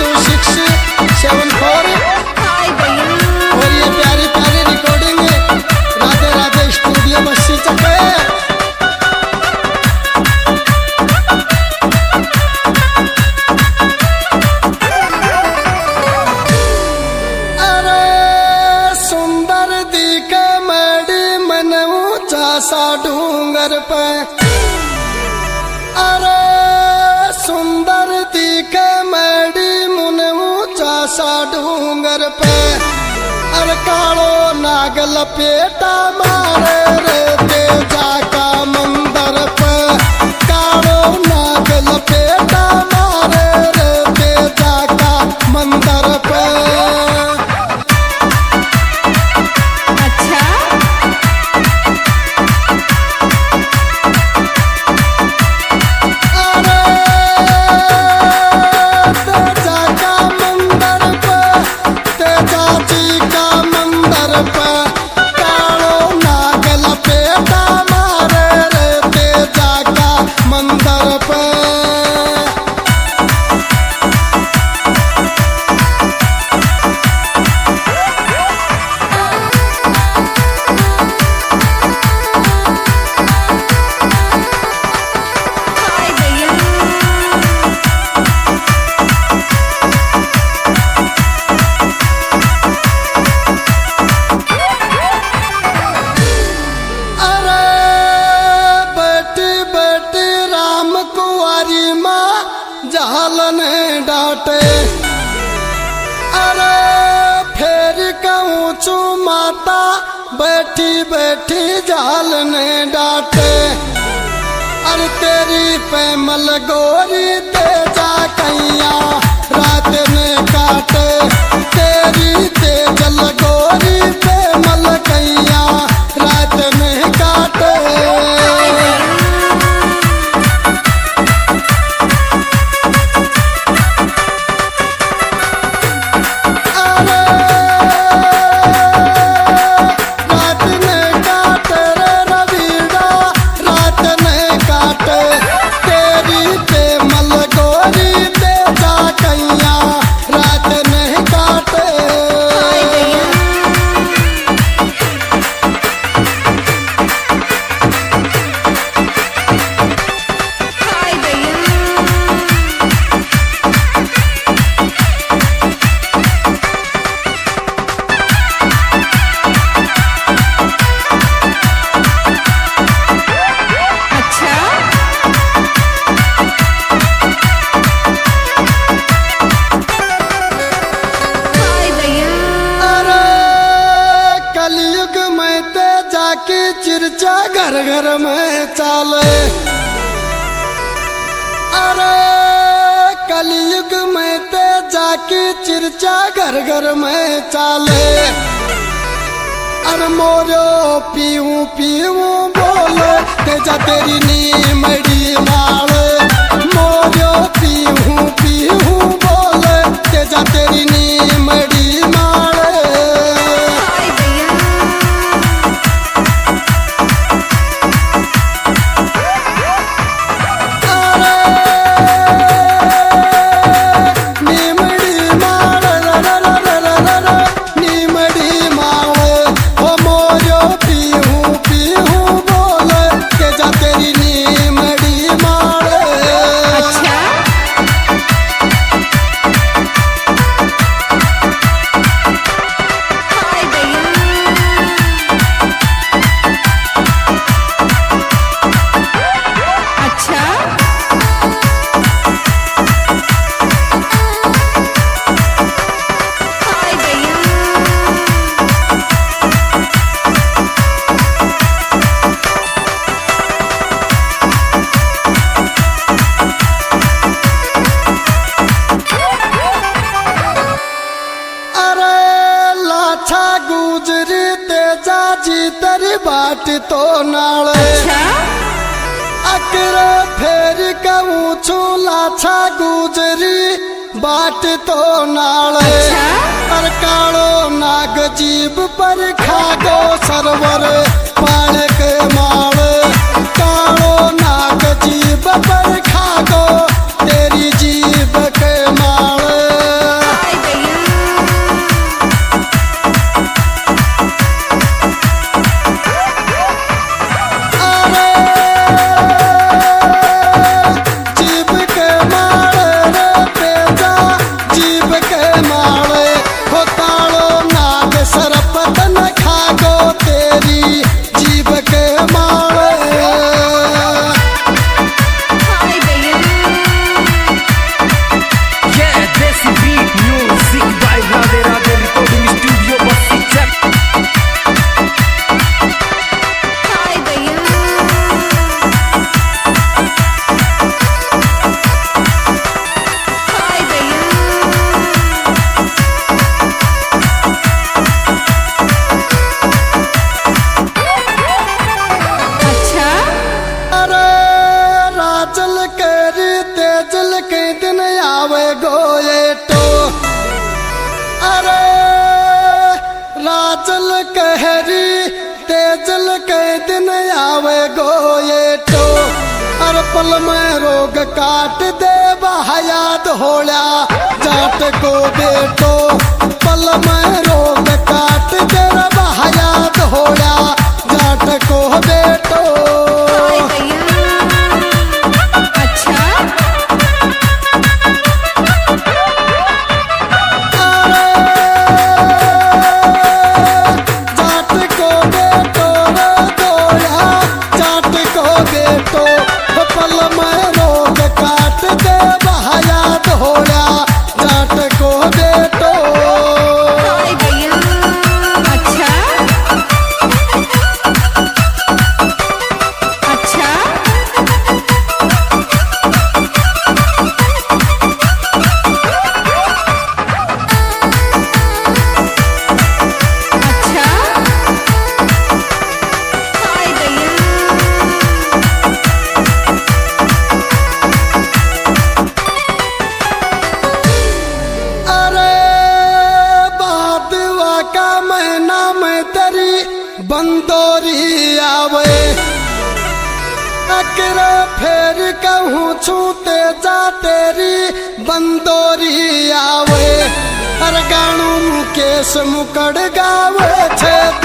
7 4 और ये प्यारी प्यारी रिकॉर्डिंग राधे राधे स्टूडियो बस्सी चके। अरे सुंदर दिखे मड़ी मन ऊंचा सा डूंगर पे, अरे सुंदर दिखे मड़ी मन ऊंचा सा डूंगर पे, अरे कालो नाग लपेटा मारे रे तेजा का मंदिर पे, कालो नाग लपेटा मारे रे तेजा का मंदिर पे। जालन डांटे, अरे फेर कहूँ चू माता बैठी बैठी जालन डांटे, अरे तेरी पैमल गोरी तेजा कैया रात में काटे, तेरी तेजल गोरी पैमल कैया रात में काटे। की चर्चा घर घर में चाले, अरे कलयुग में ते जाकी चर्चा घर घर में चाले, अरे मोरो पीऊं पीऊं बोले तेजा तेरी नीमड़ी माल, मोरो पीऊं पीऊं बोले तेजा तेरी नीमड़ी माल। तेरी बाट तो नाले, अकर फेर कहूँ छू लाछा गुजरी बाट तो नाले, और कालो नाग जीव पर खागो सरवर पाल के माल, कालो नाग जीव पर खागो तेरी जीव के माल। बाजल कहरी तेजल के दिन आवे गोये तो हर पल में रोग काट दे बहयाद होया जाट को बेटो पल में रोग काट दे बहयाद होया जाट को बेटो बंदोरी आवे अकरे फेर कहूँ छूते जा तेरी बंदोरी आवे हर गाणु केस मुकड़ गावे छे